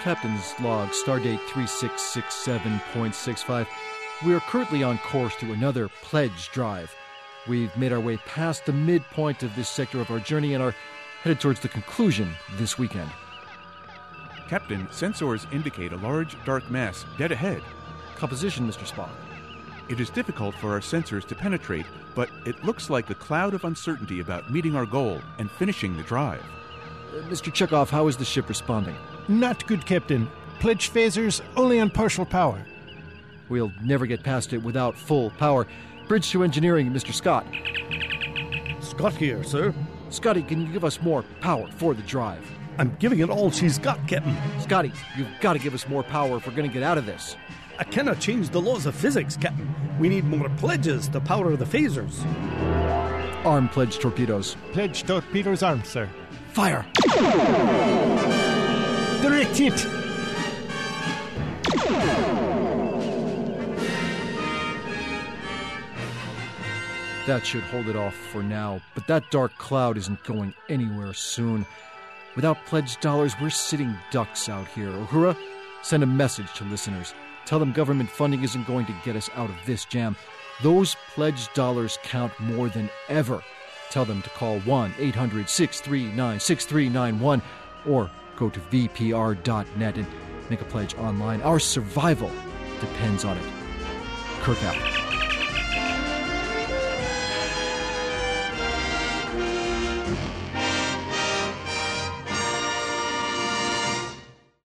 Captain's log, stardate 3667.65. We are currently on course to another pledge drive. We've made our way past the midpoint of this sector of our journey and are headed towards the conclusion this weekend. Captain, sensors indicate a large, dark mass dead ahead. Composition, Mr. Spock. It is difficult for our sensors to penetrate, but it looks like a cloud of uncertainty about meeting our goal and finishing the drive. Mr. Chekhov, how is the ship responding? Not good, Captain. Pledge phasers only on partial power. We'll never get past it without full power. Bridge to engineering, Mr. Scott. Scott here, sir. Scotty, can you give us more power for the drive? I'm giving it all she's got, Captain. Scotty, you've got to give us more power if we're going to get out of this. I cannot change the laws of physics, Captain. We need more pledges to power the phasers. Arm pledge torpedoes. Pledge torpedoes armed, sir. Fire! Direct hit! That should hold it off for now, but that dark cloud isn't going anywhere soon. Without pledged dollars, we're sitting ducks out here. Uhura, send a message to listeners. Tell them government funding isn't going to get us out of this jam. Those pledged dollars count more than ever. Tell them to call 1-800-639-6391 or go to vpr.net and make a pledge online. Our survival depends on it. Kirk out.